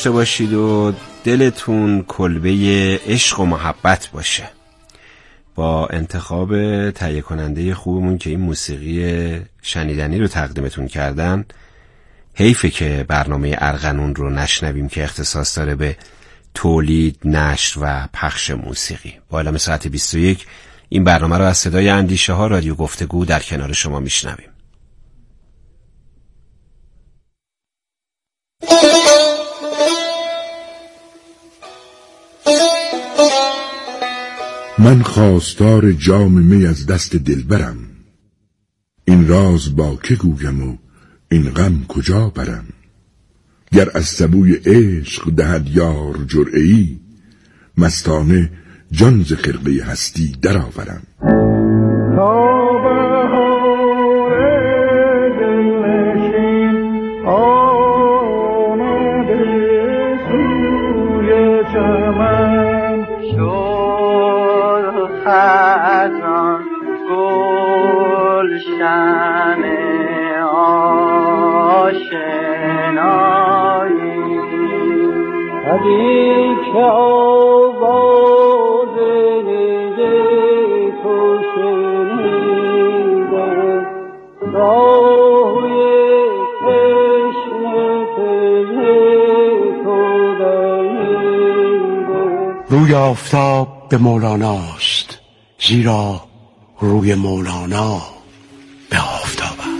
داشته باشید و دلتون کلبه عشق و محبت باشه. با انتخاب تهیه کننده خوبمون که این موسیقی شنیدنی رو تقدیمتون کردن، حیفه که برنامه ارغنون رو نشنویم که اختصاص داره به تولید، نشر و پخش موسیقی. با اعلام ساعت 21 این برنامه رو از صدای اندیشه ها رادیو گفتگو در کنار شما میشنویم. من خواستار جام می از دست دلبرم، این راز با که گویم و این غم کجا برم. گر از سبوی عشق دهد یار جرعه‌ای، مستانه جان ز خرقه هستی درآورم. خزان گلشن آشنایی، هدی که آواز دل تو شنیده، راهی تشنه تو دیده. روی آفتاب به مولاناست، زیرا روی مولانا به آفتاب است.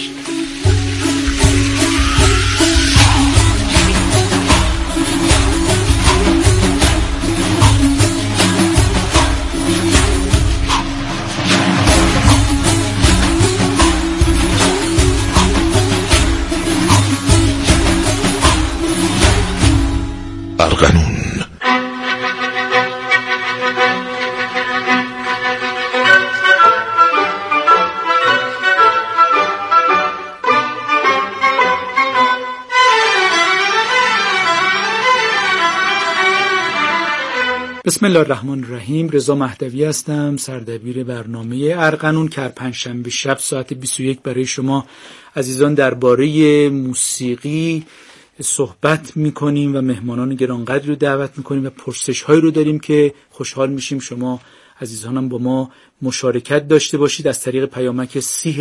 ارغنون. بسم الله الرحمن الرحیم. رضا مهدوی هستم، سردبیر برنامه ارغنون که هر پنجشنبه شب ساعت 21 برای شما عزیزان درباره موسیقی صحبت میکنیم و مهمانان گرانقدری رو دعوت میکنیم و پرسش‌هایی رو داریم که خوشحال میشیم شما عزیزانم با ما مشارکت داشته باشید از طریق پیامک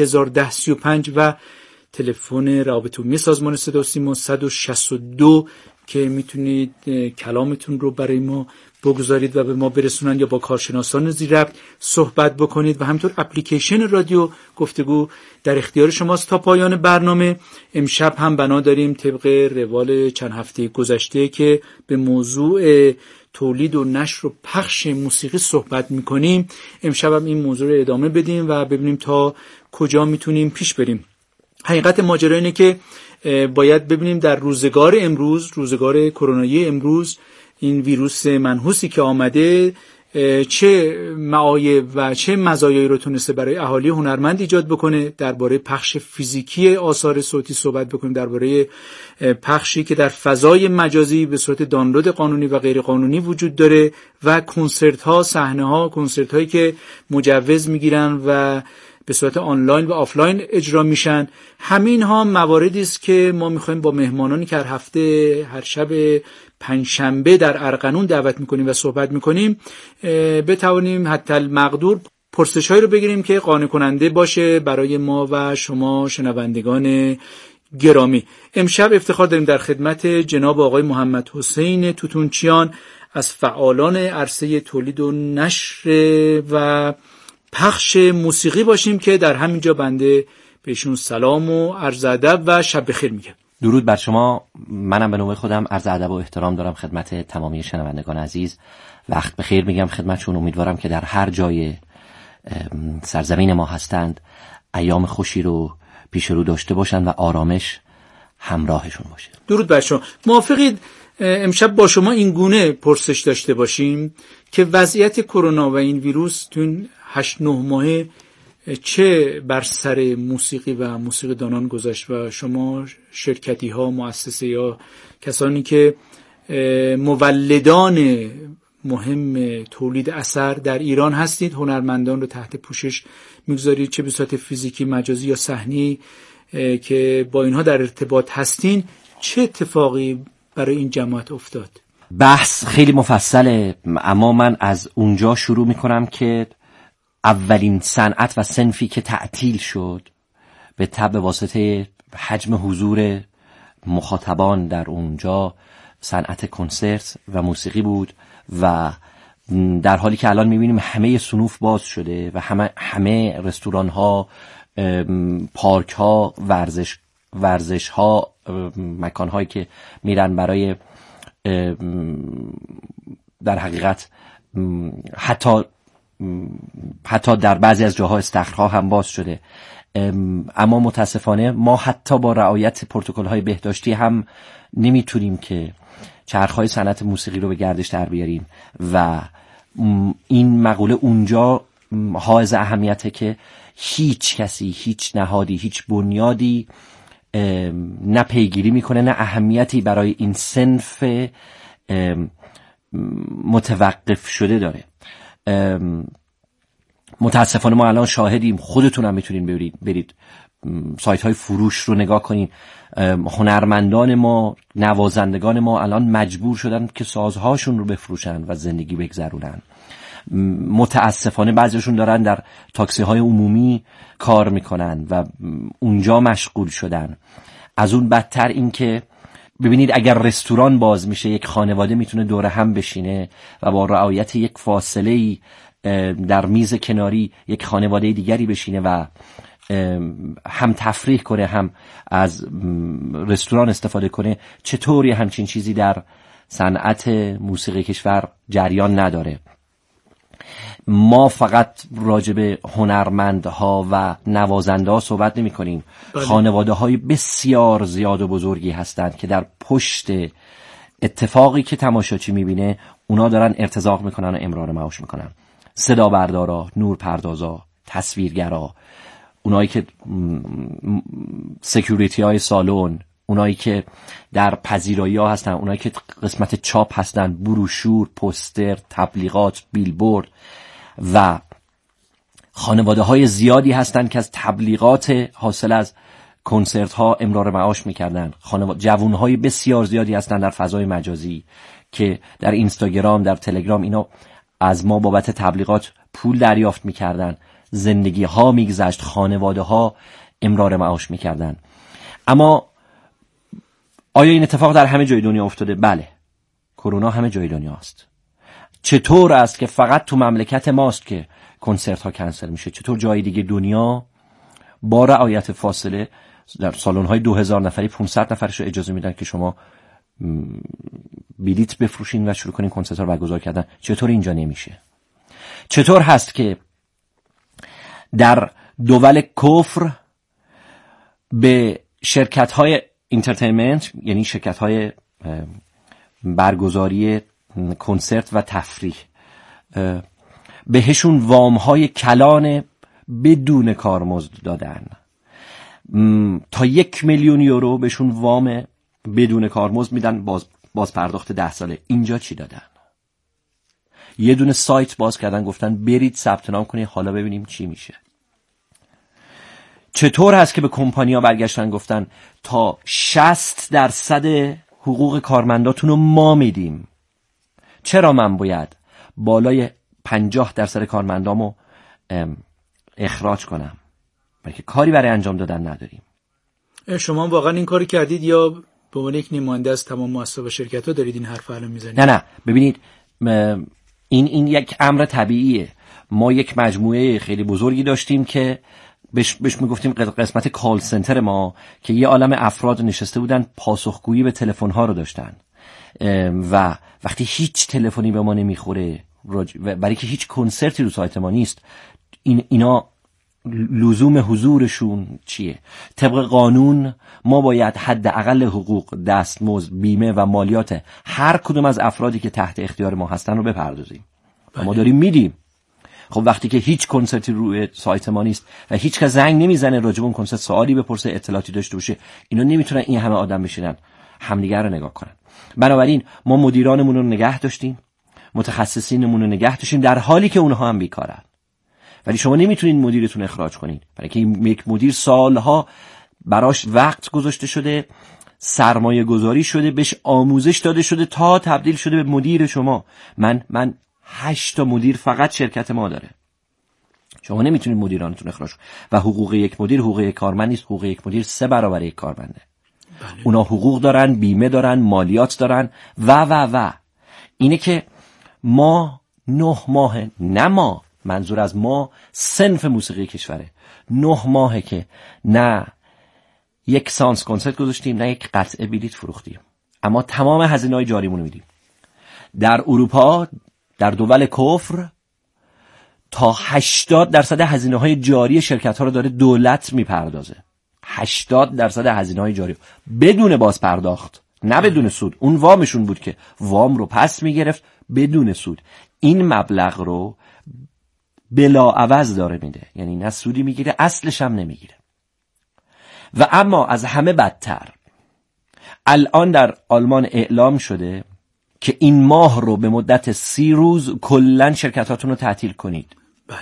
301035 و تلفن روابط عمومی سازمان صدا و سیما 162 که میتونید کلامتون رو برای ما بگذارید و به ما برسونن یا با کارشناسان زیر ربط صحبت بکنید و همینطور اپلیکیشن رادیو گفتگو در اختیار شماست تا پایان برنامه. امشب هم بنا داریم طبق روال چند هفته گذشته که به موضوع تولید و نشر و پخش موسیقی صحبت میکنیم، امشب هم این موضوع رو ادامه بدیم و ببینیم تا کجا میتونیم پیش بریم. حقیقت ماجرا اینه که باید ببینیم در روزگار امروز، روزگار کرونایی امروز، این ویروس منحوسی که آمده چه معایب و چه مزایایی رو تونسته برای اهالی هنرمند ایجاد بکنه. درباره پخش فیزیکی آثار صوتی صحبت بکنیم، درباره پخشی که در فضای مجازی به صورت دانلود قانونی و غیر قانونی وجود داره و کنسرت ها، صحنه ها، کنسرت هایی که مجوز میگیرن و به صورت آنلاین و آفلاین اجرا میشن. همین ها مواردی است که ما میخوایم با مهمانانی که هر هفته هر شب پنجشنبه در ارغنون دعوت میکنیم و صحبت میکنیم بتوانیم حتی المقدور پرسش‌هایی رو بگیریم که قانع کننده باشه برای ما و شما شنوندگان گرامی. امشب افتخار داریم در خدمت جناب آقای محمد حسین توتونچیان از فعالان عرصه تولید و نشر و پخش موسیقی باشیم که در همینجا بنده بهشون سلام و عرض ادب و شب بخیر میگم. درود بر شما. منم به نوبه خودم عرض ادب و احترام دارم خدمت تمامی شنوندگان عزیز. وقت بخیر میگم خدمتشون. امیدوارم که در هر جای سرزمین ما هستند ایام خوشی رو پیش رو داشته باشند و آرامش همراهشون باشه. درود بر شما. موافقید امشب با شما این گونه پرسش داشته باشیم که وضعیت کرونا و این ویروس تو این 8-9 ماه چه بر سر موسیقی و موسیقی دانان گذاشت و شما شرکتی ها، مؤسسه یا کسانی که مولدان مهم تولید اثر در ایران هستید، هنرمندان رو تحت پوشش میگذارید، چه به صورت فیزیکی، مجازی یا صحنی که با اینها در ارتباط هستین، چه اتفاقی برای این جماعت افتاد؟ بحث خیلی مفصله، اما من از اونجا شروع میکنم که اولین صنعت و صنفی که تعطیل شد به تبع واسطه حجم حضور مخاطبان در اونجا صنعت کنسرت و موسیقی بود و در حالی که الان میبینیم همه صنوف باز شده و همه رستوران ها، پارک ها، ورزش ها، مکان هایی که میرن برای در حقیقت حتی در بعضی از جاها استخرها هم باز شده. اما متاسفانه ما حتی با رعایت پروتکل‌های بهداشتی هم نمیتونیم که چرخهای صنعت موسیقی رو به گردش در بیاریم و این مقوله اونجا حائز اهمیته که هیچ کسی، هیچ نهادی، هیچ بنیادی نه پیگیری میکنه نه اهمیتی برای این صنف متوقف شده داره. متاسفانه ما الان شاهدیم، خودتون هم میتونین برید سایت های فروش رو نگاه کنین. هنرمندان ما، نوازندگان ما الان مجبور شدن که سازهاشون رو بفروشن و زندگی بگذرونن. متاسفانه بعضیشون دارن در تاکسی های عمومی کار میکنن و اونجا مشغول شدن. از اون بدتر این که ببینید اگر رستوران باز میشه یک خانواده میتونه دور هم بشینه و با رعایت یک فاصله‌ای در میز کناری یک خانواده دیگری بشینه و هم تفریح کنه هم از رستوران استفاده کنه. چطوری همچین چیزی در صنعت موسیقی کشور جریان نداره؟ ما فقط راجب هنرمندها و نوازنده‌ها صحبت نمی کنیم. خانواده های بسیار زیاد و بزرگی هستند که در پشت اتفاقی که تماشاچی میبینه اونا دارن ارتزاق میکنن و امرار معاش میکنن. صدا بردارا، نورپردازا، تصویرگرا، اونایی که سکیوریتی های سالن، اونایی که در پذیرایی ها هستن، اونایی که قسمت چاپ هستن، بروشور، پوستر، تبلیغات، بیلبورد و خانواده های زیادی هستن که از تبلیغات حاصل از کنسرت ها امرار معاش میکردن. جوان های بسیار زیادی هستن در فضای مجازی که در اینستاگرام، در تلگرام اینا از ما بابت تبلیغات پول دریافت میکردن. زندگی ها میگذشت، خانواده ها امرار معاش میکردن. اما آیا این اتفاق در همه جای دنیا افتاده؟ بله، کرونا همه جای دنیا است. چطور است که فقط تو مملکت ماست که کنسرت ها کنسل میشه؟ چطور جای دیگه دنیا با رعایت فاصله در سالن های 2000 نفری 500 نفرش رو اجازه میدن که شما بلیت بفروشین و شروع کنین کنسرت ها رو برگزار کردن؟ چطور اینجا نمیشه؟ چطور هست که در دول کفر به شرکت های انترتینمنت، یعنی شرکت های برگزاری کنسرت و تفریح، بهشون وام های کلان بدون کارمزد دادن؟ تا 1 میلیون یورو بهشون وام بدون کارمزد میدن، باز پرداخت 10 ساله. اینجا چی دادن؟ یه دونه سایت باز کردن، گفتن برید ثبت نام کنید حالا ببینیم چی میشه. چطور هست که به کمپانی‌ها برگشتن گفتن تا 60% حقوق کارمنداتون رو ما میدیم؟ چرا من باید بالای 50% کارمندامو اخراج کنم؟ بلکه کاری برای انجام دادن نداریم. شما واقعا این کاری کردید یا به عنوان یک نماینده از تمام مؤسسات و شرکت‌ها دارید این حرف رو میزنید؟ نه ببینید، این یک امر طبیعیه. ما یک مجموعه خیلی بزرگی داشتیم که بهش میگفتیم قسمت کال سنتر ما، که یه عالم افراد نشسته بودن پاسخگویی به تلفن‌ها رو داشتن و وقتی هیچ تلفنی به ما نمیخوره، برای که هیچ کنسرتی رو سایت ما نیست، اینا لزوم حضورشون چیه؟ طبق قانون ما باید حداقل حقوق، دستمزد، بیمه و مالیات هر کدوم از افرادی که تحت اختیار ما هستن رو بپردازیم. ما داریم میدیم. خب وقتی که هیچ کنسرتی روی سایت ما نیست و هیچ کس زنگ نمیزنه راجع به اون کنسرت سوالی بپرسه، اطلاعاتی داشته باشه، اینا نمیتونن این همه آدم بشینن همدیگه رو نگاه کنن. بنابراین ما مدیرانمون رو نگه داشتیم، متخصصینمون رو نگه داشتیم، در حالی که اونها هم بیکارن. ولی شما نمیتونین مدیرتون اخراج کنین، برای که یک مدیر سالها براش وقت گذاشته شده، سرمایه گذاری شده، بهش آموزش داده شده تا تبدیل شده به مدیر شما. من 8 تا مدیر فقط شرکت ما داره. شما نمیتونید مدیرانتون اخراج کنید و حقوق یک مدیر حقوق یک کارمند نیست. حقوق یک مدیر 3 برابر یک کارمنده. بله. اونا حقوق دارن، بیمه دارن، مالیات دارن و اینه که ما 9 ماه، نه ما، منظور از ما صنف موسیقی کشوره، 9 ماهه که نه یک سانس کنسرت گذاشتیم نه یک قطعه بلیت فروختیم، اما تمام هزینه‌های جاریمون رو میدیم. در اروپا در دول کفر تا 80% هزینه‌های جاری شرکت‌ها رو داره دولت میپردازه. 80% هزینه‌های جاری بدون باز پرداخت، نه بدون سود. اون وامشون بود که وام رو پس میگرفت بدون سود. این مبلغ رو بلا عوض داره میده، یعنی نه سودی میگیره اصلش هم نمیگیره. و اما از همه بدتر الان در آلمان اعلام شده که این ماه رو به مدت 30 روز کلن شرکتاتون رو تعطیل کنید. بله.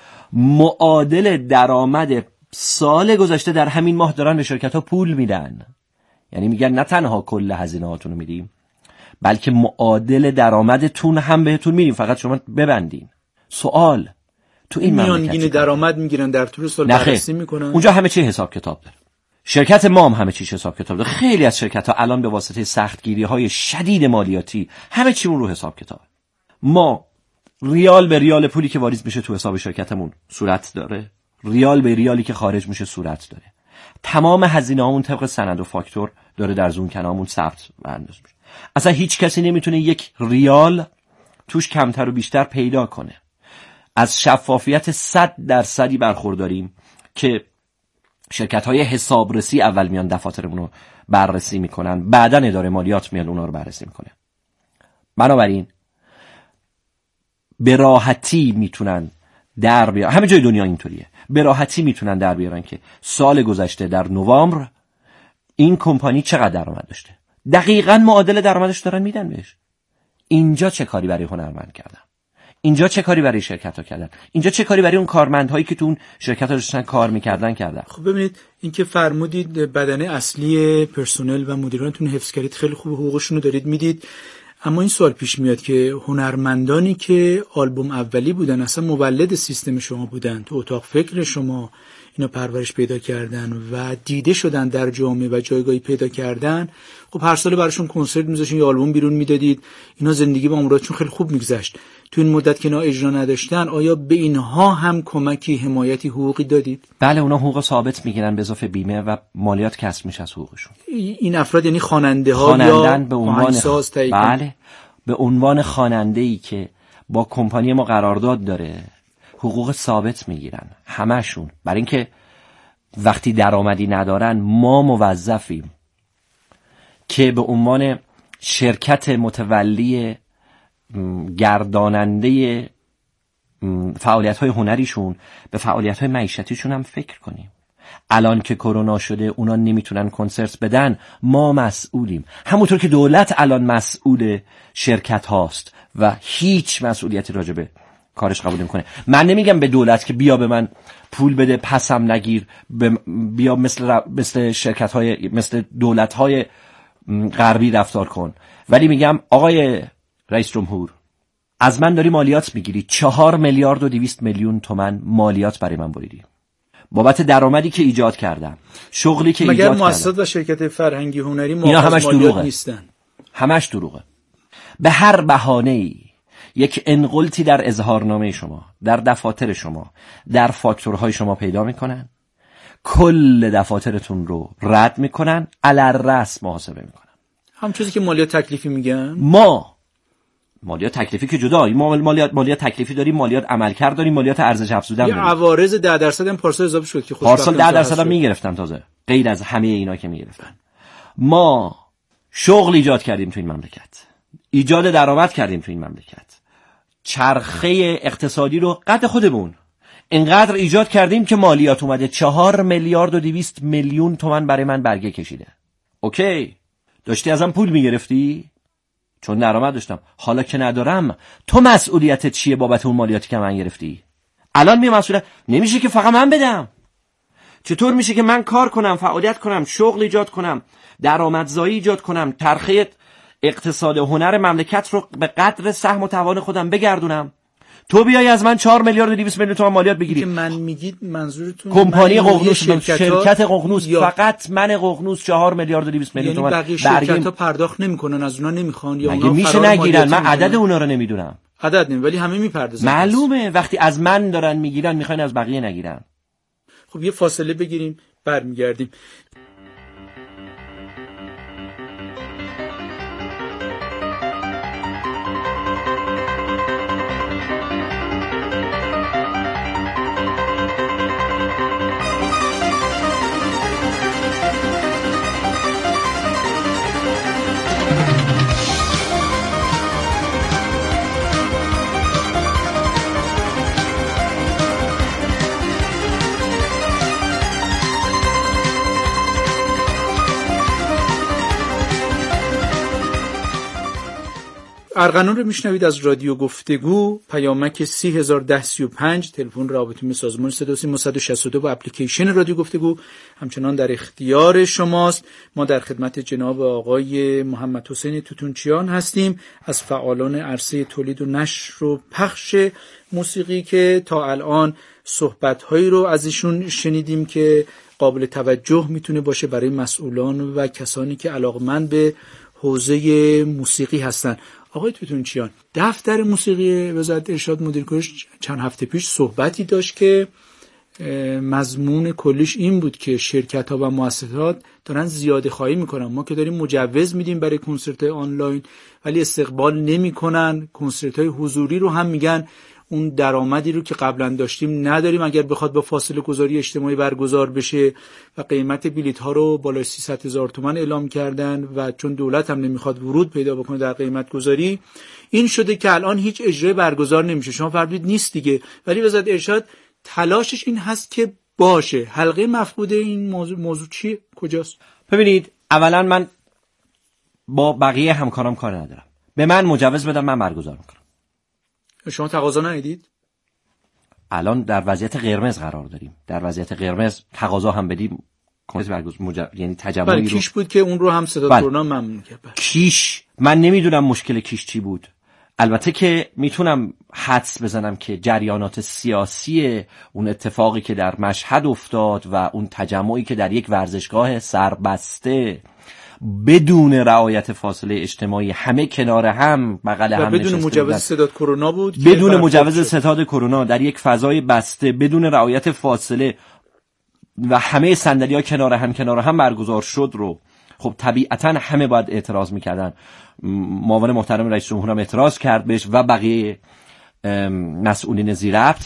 معادل درآمد سال گذشته در همین ماه دارن به شرکت‌ها پول میدن. یعنی میگن نه تنها کل هزینه‌هاتون رو میدیم، بلکه معادل درآمدتون هم بهتون میدیم، فقط شما ببندین. سوال تو این میانگین درآمد میگیرن در طول سال بررسی میکنن. اونجا همه چی حساب کتاب داره. شرکت ما هم همه چیش حساب کتاب داره. خیلی از شرکت‌ها الان به واسطه سختگیری‌های شدید مالیاتی همه چیمون رو حساب کتاب. ما ریال به ریال پولی که واریز میشه تو حساب شرکتمون صورت داره، ریال به ریالی که خارج میشه صورت داره. تمام هزینه‌هامون طبق سند و فاکتور داره در زون کنامون ثبت و اندازه میشه. اصلا هیچ کسی نمیتونه یک ریال توش کمتر و بیشتر پیدا کنه. از شفافیت 100% برخورداریم که شرکت‌های حسابرسی اول میان دفاترمون رو بررسی میکنن، بعداً اداره مالیات میاد اونا رو بررسی میکنه. بنابراین به راحتی میتونن در بیارن، همه جای دنیا اینطوریه، به راحتی میتونن در بیارن که سال گذشته در نوامبر این کمپانی چقدر درآمد داشته، دقیقاً معادل درآمدش دارن میدن بهش. اینجا چه کاری برای هنرمند کردن؟ اینجا چه کاری برای شرکت‌ها کردن؟ اینجا چه کاری برای اون کارمندهایی که تو اون شرکت‌ها داشتن کار می‌کردن کردن؟ خب ببینید، این که فرمودید بدنه اصلی پرسنل و مدیرانتون حفظ کردید، خیلی خوب، حقوقشون رو دارید میدید. اما این سوال پیش میاد که هنرمندانی که آلبوم اولی بودن، اصلا مولد سیستم شما بودن، تو اتاق فکر شما اینا پرورش پیدا کردن و دیده شدن در جامعه و جایگاهی پیدا کردن، خب هر سال براشون کنسرت میذاشین یا آلبوم بیرون میدادید، اینا زندگی با اموراتشون خیلی خوب میگذشت. تو این مدت که اینا اجرا نداشتن، آیا به اینها هم کمکی، حمایتی، حقوقی دادید؟ بله، اونا حقوق ثابت میگیرن به اضافه بیمه و مالیات کسر میشه از حقوقشون. این افراد یعنی خواننده ها یا به عنوان بله، به عنوان خواننده‌ای که با کمپانی ما قرارداد داره حقوق ثابت میگیرن همشون، برای اینکه وقتی درآمدی ندارن ما موظفیم که به عنوان شرکت متولی گرداننده فعالیت‌های هنریشون به فعالیت‌های معیشتیشون هم فکر کنیم. الان که کرونا شده اونا نمیتونن کنسرت بدن، ما مسئولیم. همونطور که دولت الان مسئول شرکت هاست و هیچ مسئولیتی راجع به کارش قبول نمی‌کنه. من نمیگم به دولت که بیا به من پول بده پسم نگیر، بیا مثل شرکت‌های مثل دولت‌های غربی رفتار کن، ولی میگم آقای رئیس جمهور، از من داری مالیات میگیری، 4 میلیارد و 200 میلیون تومان مالیات برای من بریدی بابت درآمدی که ایجاد کردم، شغلی که ایجاد کردم. مگر مؤسسات و شرکت فرهنگی هنری اینا همش دروغه، نیستن؟ همش دروغه. به هر بهانه‌ای یک انقلتی در اظهارنامه شما، در دفاتر شما، در فاکتورهای شما پیدا میکنن، کل دفاترتون رو رد میکنن، علی الرأس محاسبه میکنن. هم چیزی که مالیات تکلیفی میگن. ما مالیات تکلیفی که جدا، ما مالیات تکلیفی داریم، مالیات عملکرد داریم، مالیات ارزش افزوده داریم. یه عوارض 10% هم پارسال اضافه شد که پارسال 10% هم میگرفتن تازه، غیر از همه اینا که میگرفتن. ما شغل ایجاد کردیم تو این مملکت، ایجاد درآمد کردیم تو این مملکت، چرخه اقتصادی رو قد خودمون اینقدر ایجاد کردیم که مالیات اومده 4 میلیارد و 200 میلیون تومان برای من برگه کشیده. اوکی، داشتی ازم پول میگرفتی چون درآمد داشتم، حالا که ندارم تو مسئولیتت چیه بابت اون مالیاتی که من گرفتی؟ الان می مسئولیت نمیشه که فقط من بدم، چطور میشه که من کار کنم، فعالیت کنم، شغل ایجاد کنم، درآمدزایی ایجاد کنم، چرخه اقتصاد و هنر مملکت رو به قدر سهم و توان خودم بگردونم، تو بیای از من 4 میلیارد و 200 میلیون تومان مالیات بگیری؟ که من میگید منظورتون کمپانی ققنوس، شرکت ققنوس، یا فقط من ققنوس 4 میلیارد و 200 میلیون تومان. یعنی بقیه شرکت‌ها پرداخت نمیکنن، از اونا نمیخوان یا مگه اونا میشه فرار نگیرن؟ من مالیاتی عدد اونا رو نمیدونم. عدد نمی، ولی همه میپردازن. معلومه وقتی از من دارن میگیرن میخواین از بقیه نگیرن. خب یه فاصله بگیریم برمیگردیم. ارغنون رو میشنوید از رادیو گفتگو، پیامک 301035، تلفن رابطه سازمان صدا و سیما 162 و اپلیکیشن رادیو گفتگو همچنان در اختیار شماست. ما در خدمت جناب آقای محمد حسین توتونچیان هستیم از فعالان عرصه تولید و نشر و پخش موسیقی که تا الان صحبت‌هایی رو از ایشون شنیدیم که قابل توجه میتونه باشه برای مسئولان و کسانی که علاقمند به حوزه موسیقی هستن. آقای توتونچیان، دفتر موسیقی وزارت ارشاد مدیر کلش چند هفته پیش صحبتی داشت که مضمون کلیش این بود که شرکت‌ها و مؤسسات دارن زیاده خواهی میکنن. ما که داریم مجوز میدیم برای کنسرت‌های آنلاین ولی استقبال نمیکنن. کنسرت‌های حضوری رو هم میگن اون درآمدی رو که قبلا داشتیم نداریم اگر بخواد با فاصله گذاری اجتماعی برگزار بشه، و قیمت بلیط ها رو بالای 300,000 تومان اعلام کردن و چون دولت هم نمیخواد ورود پیدا بکنه در قیمت گذاری، این شده که الان هیچ اجرای برگزار نمیشه. شما فرمودید نیست دیگه، ولی وزارت ارشاد تلاشش این هست که باشه. حلقه مفقود این موضوع چیه؟ کجاست؟ ببینید، اولا من با بقیه همکارام کار ندارم. به من مجوز بدن، من برگزار میکنم. شما تقاضا ندید؟ الان در وضعیت قرمز قرار داریم. در وضعیت قرمز تقاضا هم بدیم، یعنی تجمعی رو کیش بود که اون رو هم صدا کرونا ممنوع کرد. کیش، من نمیدونم مشکل کیش چی بود. البته که میتونم حدس بزنم که جریانات سیاسی اون اتفاقی که در مشهد افتاد و اون تجمعی که در یک ورزشگاه سربسته بدون رعایت فاصله اجتماعی همه کنار هم بغل هم بدون مجوز ستاد کرونا بود، بدون مجوز ستاد کرونا در یک فضای بسته بدون رعایت فاصله و همه صندلی‌ها کنار هم برگزار شد رو خب طبیعتاً همه باید اعتراض میکردن. معاون محترم رئیس جمهور هم اعتراض کرد بهش و بقیه مسئولین ذی‌ربط.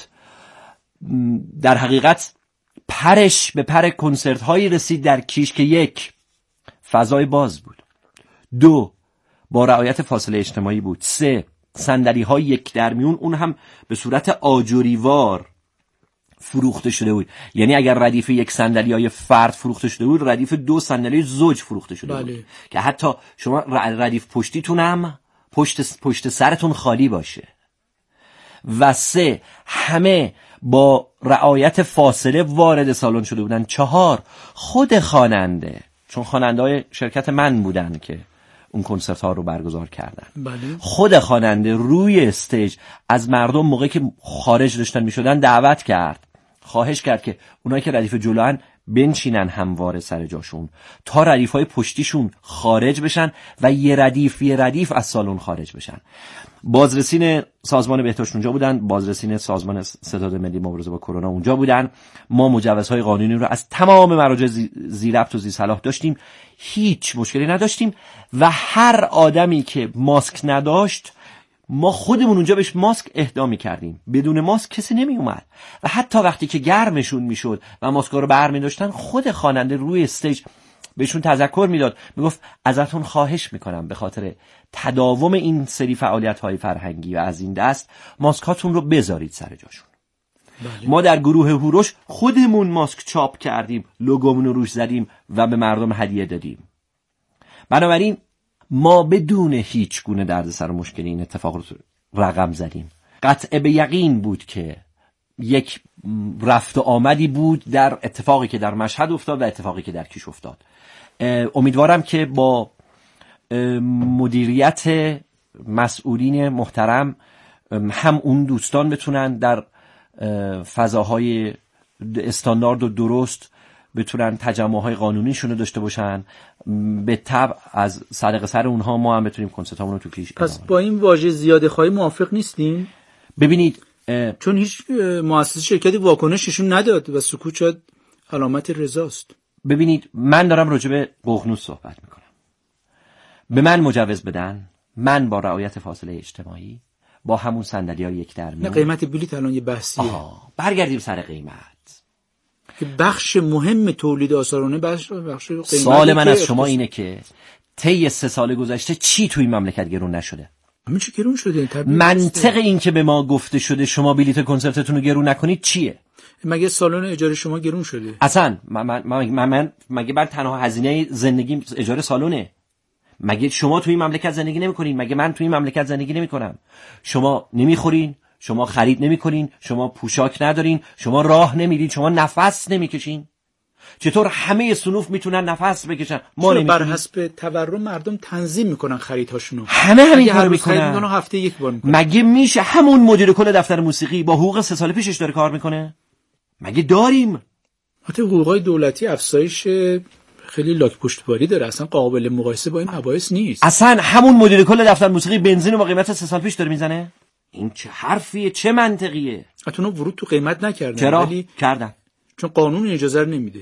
در حقیقت پرش به پر کنسرت هایی رسید در کیش که یک، فضای باز بود، دو، با رعایت فاصله اجتماعی بود، سه، صندلی های یک در میون اون هم به صورت آجوریوار فروخته شده بود. یعنی اگر ردیف یک صندلی های فرد فروخته شده بود، ردیف دو صندلی زوج فروخته شده بود که حتی شما ردیف پشتیتون هم پشت سرتون خالی باشه. و سه، همه با رعایت فاصله وارد سالن شده بودن. چهار، خود خواننده، چون خواننده‌های شرکت من بودن که اون کنسرت ها رو برگزار کردن، خود خواننده روی استیج از مردم موقعی که خارج داشتن میشدن دعوت کرد، خواهش کرد که اونایی که ردیف جلوان بنشینن همواره سر جاشون تا ردیف‌های پشتیشون خارج بشن و یه ردیف از سالن خارج بشن. بازرسین سازمان بهداشت اونجا بودن، بازرسین سازمان ستاد ملی مبارزه با کرونا اونجا بودن. ما مجوزهای قانونی رو از تمام مراجع ذی‌ربط و ذی‌صلاح داشتیم، هیچ مشکلی نداشتیم و هر آدمی که ماسک نداشت ما خودمون اونجا بهش ماسک اهدا می‌کردیم. بدون ماسک کسی نمی اومد و حتی وقتی که گرمشون میشد و ماسک‌ها رو برمی‌داشتن، خود خواننده روی استیج بهشون تذکر میداد، میگفت ازتون خواهش میکنم به خاطر تداوم این سری فعالیت‌های فرهنگی و از این دست ماسکاتون رو بذارید سر جاشون. ما در گروه هوروش خودمون ماسک چاپ کردیم، لوگومون رو روش زدیم و به مردم هدیه دادیم. بنابراین ما بدون هیچ گونه دردسر و مشکلی این اتفاق رو رقم زدیم. قطع به یقین بود که یک رفت و آمدی بود در اتفاقی که در مشهد افتاد و اتفاقی که در کیش افتاد. امیدوارم که با مدیریت مسئولین محترم هم اون دوستان بتونن در فضاهای استاندارد و درست بتونن تجمعهای قانونیشون رو داشته باشن، به تبع از صدقه سر اونها ما هم بتونیم کنسرتامون رو تو پیش. پس با این واژه زیاده خواهی موافق نیستین؟ ببینید چون هیچ مؤسسه شرکتی واکنششون نداد و سکوت شد علامت رضاست. ببینید من دارم راجع به ققنوس صحبت میکنم. به من مجوز بدن، من با رعایت فاصله اجتماعی با همون صندلی‌ها یک در میون. نه قیمت بلیط الان یه بحثیه. برگردیم سر قیمت. که بخش مهم تولید آثارانه بخش قیمت. سوال من از شما اینه که طی 3 سال گذشته چی توی مملکت گرون نشده؟ همین چی گرون شده؟ منطق این که به ما گفته شده شما بلیط کنسرتتون رو گرون نکنید چیه؟ مگه سالن اجاره شما گرون شده؟ اصلا مگه من تنها هزینه زندگیم اجاره سالونه؟ مگه شما توی این مملکت زندگی نمی‌کنین؟ مگه من توی این مملکت زندگی نمی‌کنم؟ شما نمی‌خورین، شما خرید نمی‌کنین، شما پوشاک ندارین، شما راه نمیرین، شما نفس نمی‌کشین. چطور همه صنوف میتونن نفس بکشن؟ ما نمی‌کنیم. بر حسب تورم مردم تنظیم میکنن خریدهاشونو. همه همین کارو میکنن. هفته یک بار میکنن. مگه میشه همون مدیر کل دفتر موسیقی با حقوق 3 سال پیشش داره کار میکنه؟ مگه داریم؟ حتی حقوقای دولتی افزایش خیلی لاک پشتواری داره، اصلا قابل مقایسه با این مباحث نیست. اصلا همون مدیر کل دفتر موسیقی بنزین رو با قیمت 3 سال پیش داره میزنه؟ این چه حرفیه؟ چه منطقیه؟ اتونو ورود تو قیمت نکردن. چرا؟ کردن. چون قانون اجازه رو نمیده.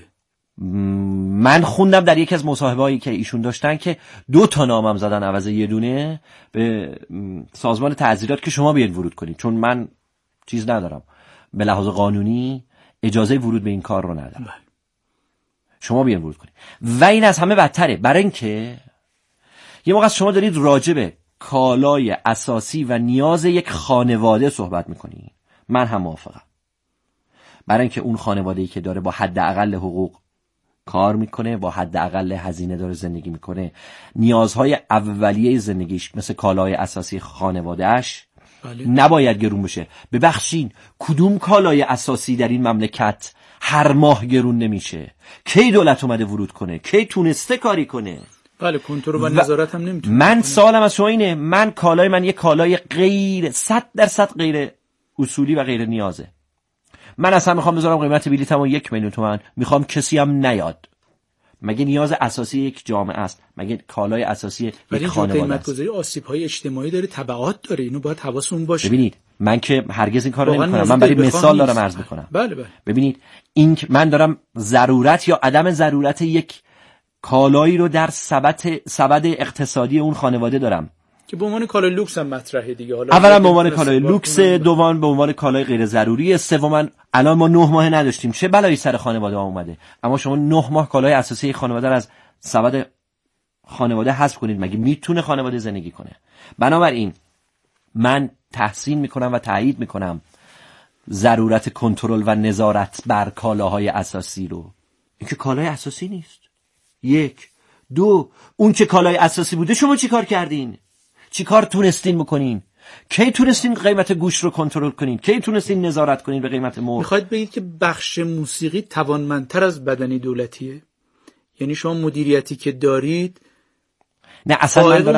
من خوندم در یکی از مصاحبه‌هایی که ایشون داشتن که 2 تا نامم زدن عوض یه دونه به سازمان تعزیرات که شما بیاین ورود کنید، چون من چیز ندارم، به لحاظ قانونی اجازه ورود به این کار رو ندارم. شما بیاین ورود کنید. و این از همه بدتره، برای اینکه یه موقع شما دارید راجع به کالای اساسی و نیاز یک خانواده صحبت میکنید. من هم موافقم، برای اینکه اون خانواده‌ای که داره با حداقل حقوق کار میکنه، با حداقل هزینه داره زندگی میکنه، نیازهای اولیه زندگیش مثل کالای اساسی خانواده‌اش نباید گرون بشه. ببخشین کدوم کالای اساسی در این مملکت هر ماه گرون نمیشه؟ کی دولت اومده ورود کنه؟ کی تونسته کاری کنه؟ بله کنترل و نظارت هم نمیتونه. من سوالم از شما اینه، من یک کالای غیر 100% غیر اصولی و غیر نیازه. من اصلا میخوام بذارم قیمت بلیطمو 1 میلیون تومان، میخوام کسی هم نیاد. مگه نیاز اساسی یک جامعه است؟ مگه کالای اساسی یک خانواده است؟ قیمت گذاری آسیب‌های اجتماعی داره، تبعات داره، اینو باید حواسمون باشه. ببینید من که هرگز این کارو نمی‌کنم، من برای مثال دارم عرض می‌کنم. بله. ببینید این من دارم ضرورت یا عدم ضرورت یک کالایی رو در سبد اقتصادی اون خانواده دارم که به عنوان کالای لوکس هم مطرحه دیگه. حالا اولا به عنوان کالای لوکس، دوم به عنوان کالای غیر ضروری، سوم الان ما 9 ماه نداشتیم، چه بلایی سر خانواده ها اومده؟ اما شما 9 ماه کالای اساسی خانواده رو از سبد خانواده حذف کنید، مگه میتونه خانواده زندگی کنه؟ بنابراین من تحسین میکنم و تایید میکنم ضرورت کنترل و نظارت بر کالاهای اساسی رو. این که کالای اساسی نیست. 1 2 اون که کالای اساسی بوده شما چی کار کردین؟ چی کار تونستین بکنین؟ کی تونستین قیمت گوش رو کنترل کنین؟ کی تونستین نظارت کنین به قیمت مرغ؟ میخواید بگید که بخش موسیقی توانمندتر از بدنی دولتیه؟ یعنی شما مدیریتی که دارید نه اصلا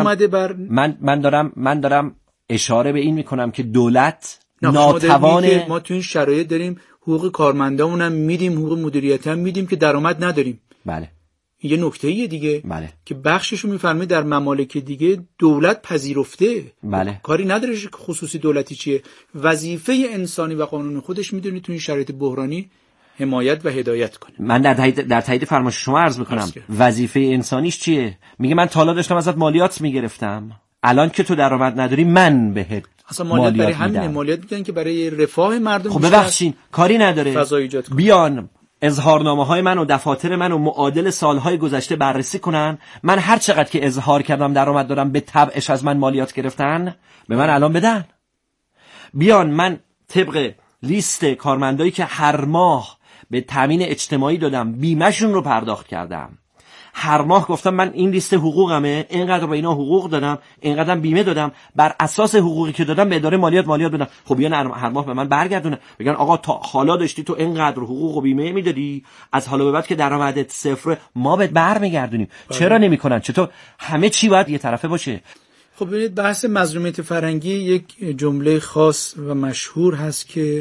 من دارم اشاره به این میکنم که دولت ناتوانه. ما تو این شرایط داریم حقوق کارمندامون هم میدیم، حقوق مدیریت هم میدیم که درآمد نداریم. بله. یه نکته‌ایه دیگه. بله. که بخششو میفرمه در ممالک دیگه دولت پذیرفته. بله. کاری نداره که خصوصی دولتی چیه. وظیفه انسانی و قانون خودش میدونی تو این شرایط بحرانی حمایت و هدایت کنه. من در تایید فرمایش شما عرض میکنم وظیفه انسانیش چیه؟ میگه من تا حالا داشتم ازت مالیات میگرفتم، الان که تو درآمد نداری من بهت اصلا مالیات برای همین مالیات میگن که برای رفاه مردم. خب ببخشین کاری نداره فضا ایجاد کنه. بیان اظهارنامه‌های من و دفاتر من و معادل سالهای گذشته بررسی کنن، من هر چقدر که اظهار کردم درآمد دارم به تبعش از من مالیات گرفتن، به من الان بدن. بیان من طبق لیست کارمندایی که هر ماه به تامین اجتماعی دادم بیمه‌شون رو پرداخت کردم، هر ماه گفتم من این لیست حقوقمه، اینقدر به اینا حقوق دادم، اینقدر بیمه دادم، بر اساس حقوقی که دادم به اداره مالیات بدم. خب بیان هر ماه به من برگردونه بگن آقا تا حالا داشتی تو اینقدر حقوق و بیمه میدادی، از حالا به بعد که درآمدت صفر ما بهت برمیگردونیم. چرا نمیکنن؟ چطور همه چی باید یه طرفه باشه؟ خب ببینید بحث مظلومیت فرهنگی یک جمله خاص و مشهور هست که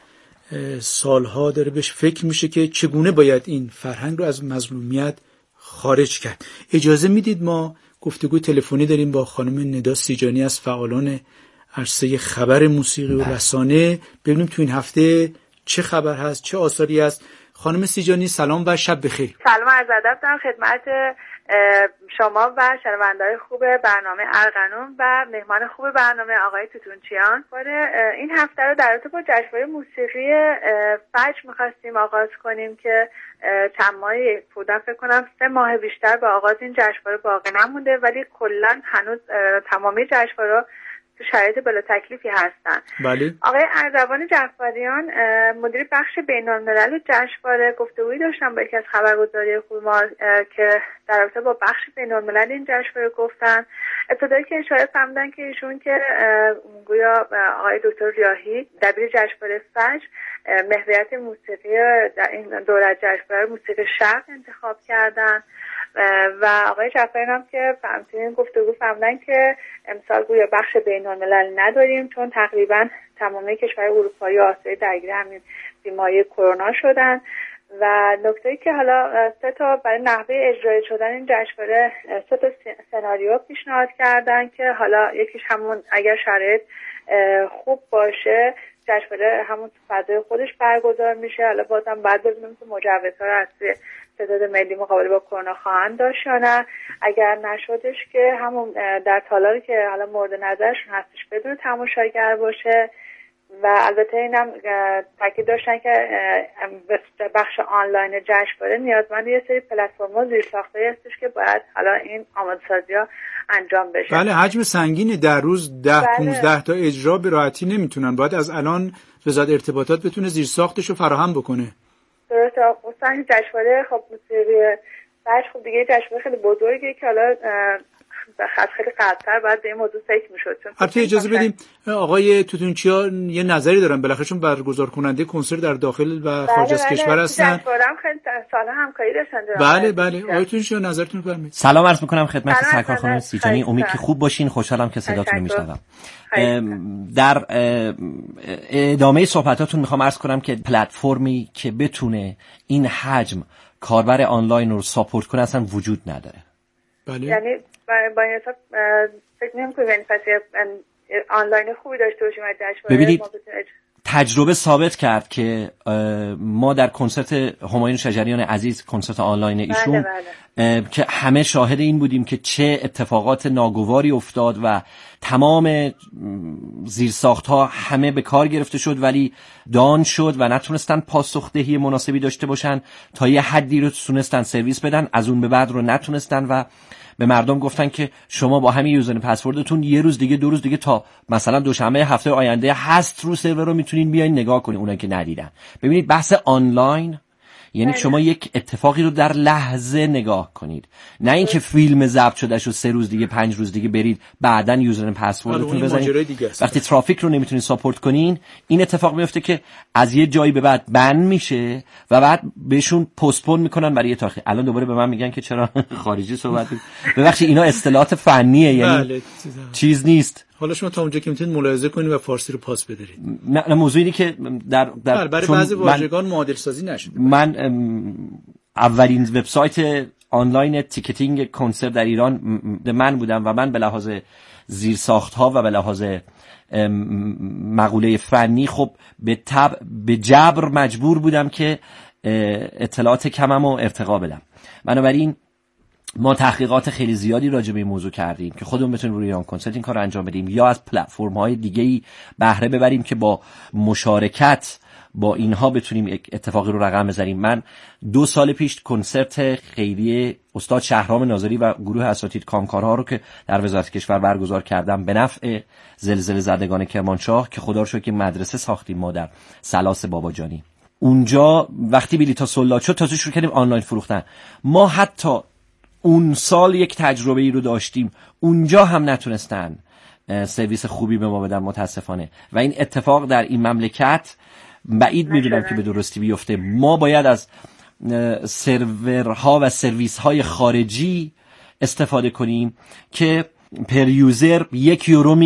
سالها داره بهش فکر میشه که چگونه باید این فرهنگ رو از مظلومیت خارج کرد. اجازه میدید ما گفتگو تلفنی داریم با خانم ندا سیجانی از فعالان عرصه خبر موسیقی و رسانه، ببینیم تو این هفته چه خبر هست، چه آثاری هست. خانم سیجانی سلام و شب بخیر. سلام عرض ادب دارم خدمت شما و شنونده‌های خوب برنامه ارغنون و مهمان خوب برنامه آقای توتونچیان. این هفته رو در رابطه با جشنواره موسیقی فجر می‌خواستیم آغاز کنیم که چند ماهی بودن، فکر کنم 3 ماه بیشتر به آغاز این جشنواره باقی نمونده، ولی کلاً هنوز تمامی جشنواره تو شرایط بلا تکلیفی هستن. بله. آقای اردوان جعفریان مدیر بخش بین‌الملل جشنواره گفتگویی داشتم با یکی از خبرگزاری خوب ما که در رابطه با بخش بین‌الملل این جشنواره گفتن. ابتدایی که اشاره فرمودن که ایشون که گویا آقای دکتر ریاحی دبیر جشنواره فجر محوریت موسیقی در این دوره جشنواره موسیقی شرق انتخاب کردن و آقای جعفریان هم که فهمتین گفتگو فرمودن که امسال گویا بخش بین‌الملل نداریم چون تقریبا تمامی کشورهای اروپایی و آسیایی درگیر همین بیماری کرونا شدن. و نکته‌ای که حالا 3 تا برای نحوه اجرای شدن این جشنواره 3 تا سناریو پیشنهاد کردن که حالا یکیش همون اگر شرایط خوب باشه جشنواره همون فضای خودش برگزار میشه. حالا بازم بعد ببینیم که مجوزها رو از تعداد ملی مقابله با کرونا خواهند داشت یا نه. اگر نشدش که همون در تالاری که حالا مورد نظرشون هستش بدون تماشاگر باشه. و البته اینم تاکید داشتن که بخش آنلاین جشنواره نیازمند یه سری پلتفرم‌ها زیرساخت‌هایی هستش که باید حالا این آماده‌سازی‌ها انجام بشه. بله حجم سنگینه، در روز 10-15 تا اجرا به راحتی نمیتونن، باید از الان وزارت ارتباطات بتونه زیرساختش رو فراهم بکنه. درسته. اصلا جشنواره خب موسیقی فجر خب دیگه جشنواره خیلی بزرگه که حالا خیلی قطع‌تر باید به این موضوع فکر می‌شد. البته اجازه بدیم آقای توتونچیان یه نظری دارن، بالاخره چون برگزار کننده کنسرت در داخل و خارج از کشور هستن. خیلی سال همکاری داشتن. بله آقای توتونچیان نظرتون رو بفرمایید. سلام عرض می‌کنم خدمت سرکار خانم سیجانی، امید که خوب باشین. خوشحالم که صداتون رو میشنوم. در ادامه صحبتاتون میخوام عرض کنم که پلتفرمی که بتونه این حجم کاربر آنلاین رو ساپورت کنه اصلا وجود نداره. بله. یعنی با این حساب فکر نمی‌کنم یعنی پس آنلاین خوبی داشته باشیم از جشنواره. ببینید تجربه ثابت کرد که ما در کنسرت همایون شجریان عزیز، کنسرت آنلاین ایشون، که همه شاهد این بودیم که چه اتفاقات ناگواری افتاد و تمام زیرساخت‌ها همه به کار گرفته شد ولی دان شد و نتونستن پاسخدهی مناسبی داشته باشن. تا یه حدی رو تونستن سرویس بدن، از اون به بعد رو نتونستن و به مردم گفتن که شما با همین یوزر پسوردتون یه روز دیگه 2 روز دیگه تا مثلا دوشنبه هفته آینده هست رو سرور رو میتونین بیاین نگاه کنین. اونایی که ندیدن ببینید بحث آنلاین یعنی شما یک اتفاقی رو در لحظه نگاه کنید، نه اینکه فیلم ضبط شده شو 3 روز دیگه 5 روز دیگه برید بعداً یوزر پسوردتون بزنید. وقتی ترافیک رو نمیتونید ساپورت کنین این اتفاق میفته که از یه جایی به بعد بند میشه و بعد بهشون پستپون میکنن برای یه تاریخ. الان دوباره به من میگن که چرا خارجی صحبت ببخشید اینا اصطلاحات فنیه، یعنی چیز نیست. حالا شما تا اونجا که میتونید ملاحظه کنید و فارسی رو پاس بدارید. نه موضوعی اینه که در برای بعضی واژگان معادل سازی نشد. من اولین وبسایت آنلاین تیکتینگ کنسرت در ایران من بودم و من به لحاظ زیرساخت‌ها و به لحاظ مقوله فنی خب به جبر مجبور بودم که اطلاعات کمم رو ارتقا بدم. بنابراین ما تحقیقات خیلی زیادی راجع به این موضوع کردیم که خودمون بتونیم روی ایران کنسرت این کار رو انجام بدیم یا از پلتفرم‌های دیگه‌ای بهره ببریم که با مشارکت با اینها بتونیم یک اتفاقی رو رقم بزنیم. من 2 سال پیش کنسرت خیریه استاد شهرام ناظری و گروه اساتید کامکارها رو که در وزارت کشور برگزار کردم به نفع زلزله زدگان کرمانشاه که خدا رو شکر که مدرسه ساختیم ما در سلاس باباجانی. اونجا وقتی بلیط‌ها سولاد شد تازه شروع کردیم آنلاین فروختن. ما حتی اون سال یک تجربه ای رو داشتیم، اونجا هم نتونستن سرویس خوبی به ما بدن متاسفانه. و این اتفاق در این مملکت بعید میدونم که به درستی بیفته. ما باید از سرورها و سرویس های خارجی استفاده کنیم که پر یوزر 1 یورو